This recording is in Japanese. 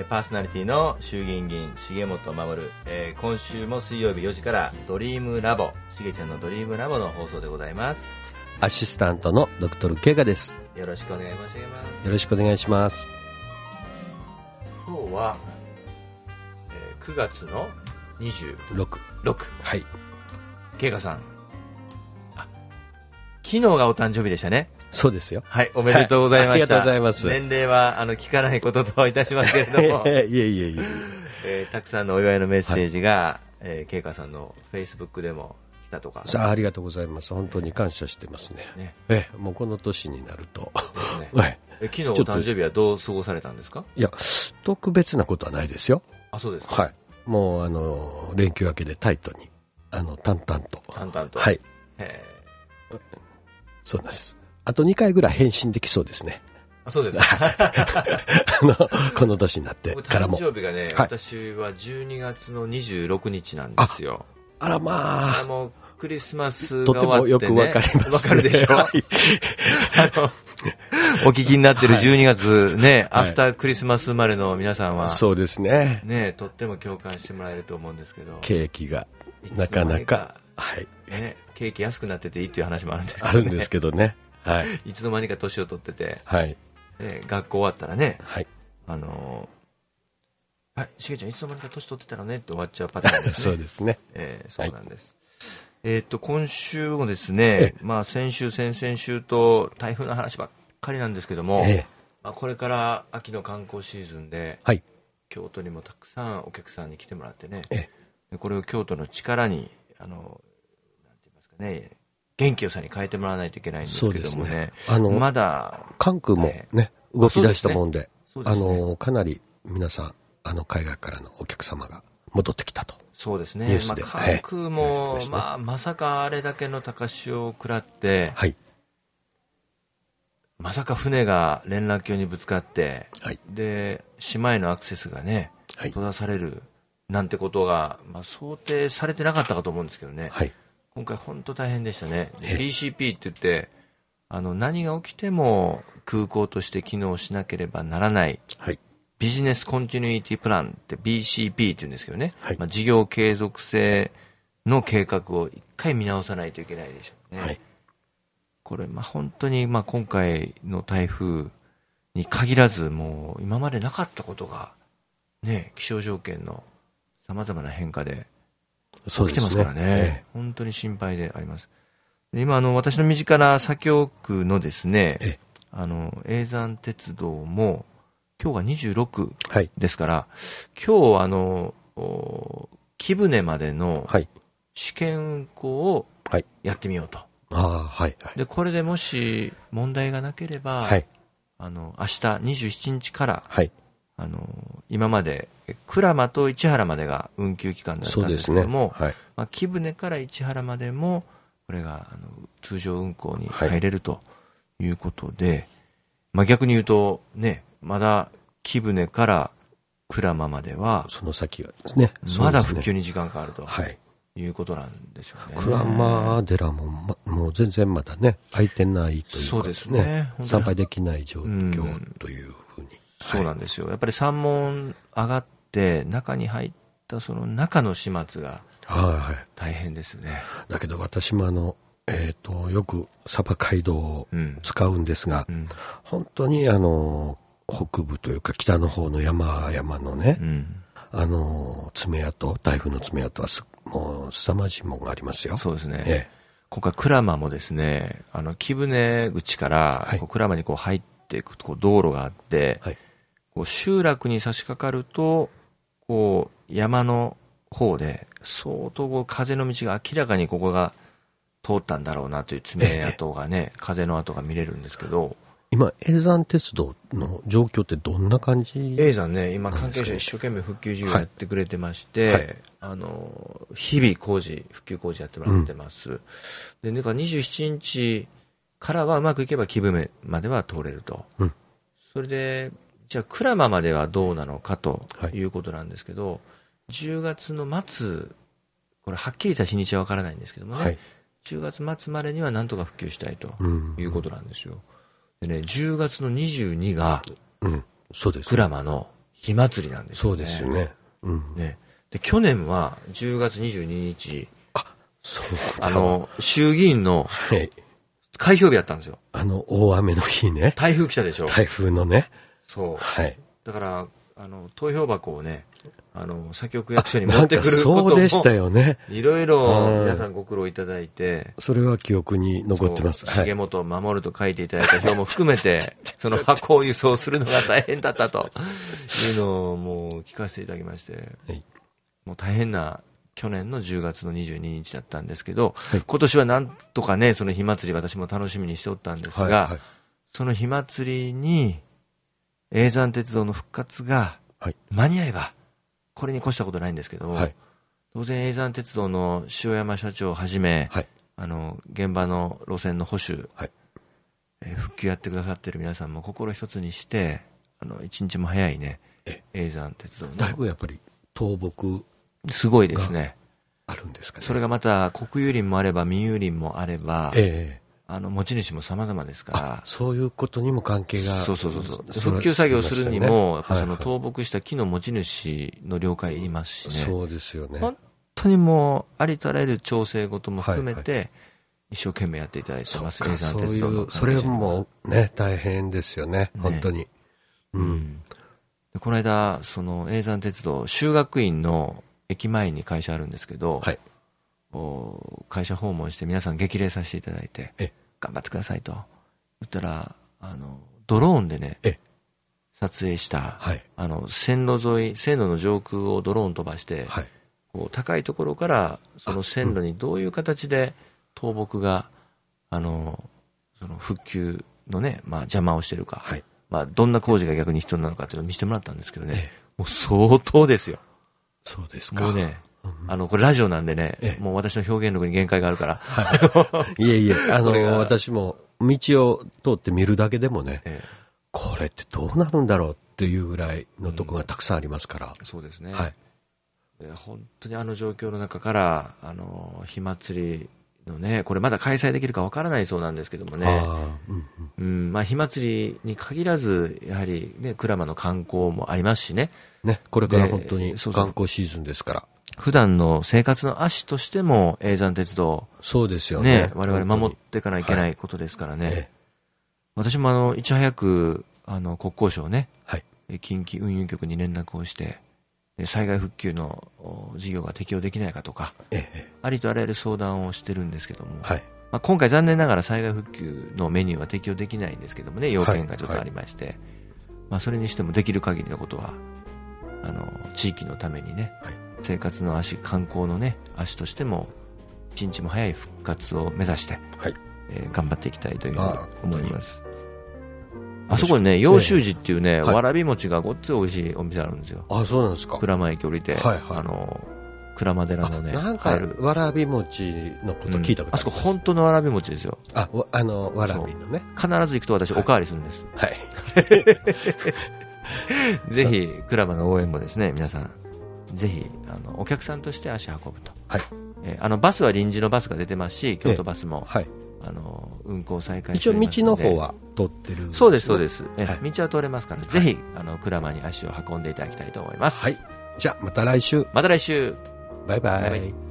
パーソナリティの衆議院議員重本守、今週も水曜日4時からドリームラボ、しげちゃんのドリームラボの放送でございます。 アシスタントのドクトルケガです。 よろしくお願い申し上げます。 よろしくお願いします。 今日は、9月の26。 はい。 ケガさん、昨日がお誕生日でしたね。 そうですよ。 はい、おめでとうございました。 ありがとうございます。 年齢は聞かないことといたしますけれどもいえ、 たくさんのお祝いのメッセージが、ケイカさんのフェイスブックでも来たとか。 ありがとうございます。本当に感謝してますね。もうこの年になると、 ね昨日お誕生日はどう過ごされたんですか？ いや、特別なことはないですよ。 あ、そうですか。 はい。もう連休明けでタイトに淡々と。はい。そうです。あと2回ぐらい返信できそうですね。 そうですか。 この年になってからも。 誕生日がね、私は12月の26日なんですよ。 あらまあ。 もうクリスマスが終わってね。 とてもよくわかりますね。 わかるでしょ。お聞きになってる12月ね、アフタークリスマス生まれの皆さんは。 そうですね。 ね、とっても共感してもらえると思うんですけど。 ケーキがなかなか。はい。 ね、ケーキ安くなってていいっていう話もあるんですけどね。 あるんですけどね。はい、 いつの間にか年を取ってて、 はい学校終わったらね、 はい、 しげちゃんいつの間にか年取ってたのねって終わっちゃうパターンですね。 そうですね。 そうなんです。今週もですね、先週先々週と台風の話ばっかりなんですけども、これから秋の観光シーズンで、京都にもたくさんお客さんに来てもらってね、これを京都の力になんて言いますかね、元気よさに変えてもらわないといけないんですけどもね、まだ関空もね、動き出したもんで、かなり皆さん海外からのお客様が戻ってきたと。 そうですね。関空も、まさかあれだけの高潮を食らって、まさか船が連絡橋にぶつかって、で島へのアクセスがね閉ざされるなんてことが、想定されてなかったかと思うんですけどね。今回本当大変でしたね。BCP って言って何が起きても空港として機能しなければならない、ビジネスコンティニュイティプランって BCP って言うんですけどね、事業継続性の計画を一回見直さないといけないでしょうね。これ本当に今回の台風に限らず、もう今までなかったことがね、気象条件のさまざまな変化で起きてますからね。本当に心配であります。今私の身近な左京区のですね、叡山鉄道も今日が26ですから、今日貴船までの試験運行をやってみようと。でこれでもし問題がなければ、明日27日から、今まで鞍馬と市原までが運休期間だったんですけども、貴船から市原までもこれが通常運行に入れるということで、逆に言うとね、まだ貴船から鞍馬まではその先がですね、 まだ復旧に時間がかかるということなんですよね。 鞍馬寺ももう全然まだね空いてないというか、 そうですね、 参拝できない状況というふうに。 そうなんですよ。やっぱり山門上がって中に入ったその中の始末が大変ですよね。 だけど私もよく鯖街道を使うんですが、本当に北部というか北の方の山々のね、爪痕、台風の爪痕はもう凄まじいものがありますよ。 そうですね。今回鞍馬もですね、貴船口から鞍馬に入っていく道路があって、集落に差し掛かると山の方で相当風の道が明らかにここが通ったんだろうなという爪痕がね、風の跡が見れるんですけど、 今叡山鉄道の状況ってどんな感じ？ 叡山ね、今関係者一生懸命復旧事業やってくれてまして、日々復旧工事やってもらってます。でだから27日からはうまくいけば貴船までは通れると。それでじゃあ鞍馬まではどうなのかということなんですけど、10月の末、これはっきりした日にちは分からないんですけどもね、10月末までにはなんとか復旧したいということなんですよ。でね、10月の22がそうです、 鞍馬の火祭りなんですよね。 そうですよね。 ね。で、去年は10月22日、 そうだ。 衆議院の開票日だったんですよ。 大雨の日ね。 台風来たでしょ。 台風のね。 そう。 はい。 だから、投票箱をね、左局役所に持ってくることも。 そうでしたよね。 いろいろ皆さんご苦労いただいて。 それは記憶に残ってます。 重本守と書いていただいた票も含めて、その箱を輸送するのが大変だったというのをもう聞かせていただきまして、はい、もう大変な去年の10月の22日だったんですけど、はい、今年はなんとかね、その火祭り私も楽しみにしておったんですが、はいはい、その火祭りに、叡山鉄道の復活が間に合えば、これに越したことないんですけど、はい、当然叡山鉄道の塩山社長をはじめ、はい、現場の路線の保守、はい、復旧やってくださっている皆さんも心一つにして、一日も早いね、叡山鉄道の。 だいぶやっぱり倒木すごいですね。 あるんですかね。 それがまた国有林もあれば民有林もあれば、持ち主も様々ですから。 そういうことにも関係が。 そう。復旧作業するにも、やっぱその倒木した木の持ち主の了解いりますしね。 そうですよね。 本当にもう、ありとあらゆる調整事も含めて、一生懸命やっていただいてます。叡山鉄道の。 それもね、大変ですよね。本当に。 この間、その叡山鉄道、修学院の駅前に会社あるんですけど、はい、会社訪問して皆さん激励させていただいて、頑張ってくださいと言ったら、ドローンでね、撮影した、はい、線路の上空をドローン飛ばして、はい、こう高いところからその線路にどういう形で倒木が、その復旧のね、邪魔をしてるか、はい、どんな工事が逆に必要なのかっていうのを見せてもらったんですけどね、もう相当ですよ。 そうですか。 もうね、これラジオなんでね、もう私の表現力に限界があるから。 はい、いえ、私も道を通って見るだけでもね、これってどうなるんだろうっていうぐらいのとこがたくさんありますから。そうですね。はい。 本当に状況の中から、火祭りのね、これまだ開催できるかわからないそうなんですけどもね、火祭りに限らず、やはりね、鞍馬の観光もありますしね。 ね、これから本当に観光シーズンですから。 普段の生活の足としても、叡山鉄道。 そうですよね。 我々守っていかないといけないことですからね。私もいち早く、国交省ね、近畿運輸局に連絡をして、災害復旧の事業が適用できないかとか、ありとあらゆる相談をしてるんですけども、今回残念ながら災害復旧のメニューは適用できないんですけどもね、要件がちょっとありまして、それにしてもできる限りのことは、地域のためにね、生活の足、観光のね、足としても、一日も早い復活を目指して、頑張っていきたいというふうに思います。あそこにね、陽州寺っていうね、わらび餅がごっつい美味しいお店あるんですよ。 あ、そうなんですか。 鞍馬駅降りて、鞍馬寺のね、 なんかわらび餅のこと聞いたことあります。 あそこ本当のわらび餅ですよ。 わらびのね。 必ず行くと私おかわりするんです。はい。ぜひ、鞍馬の応援もですね、皆さん、ぜひ、お客さんとして足運ぶと。はい。バスは臨時のバスが出てますし、京都バスも、はい。運行再開しておりますので。 一応道の方は通ってるんですね。 そうです、そうです。道は通れますから、ぜひ、鞍馬に足を運んでいただきたいと思います。はい。 じゃあ、また来週。 また来週。 バイバイ。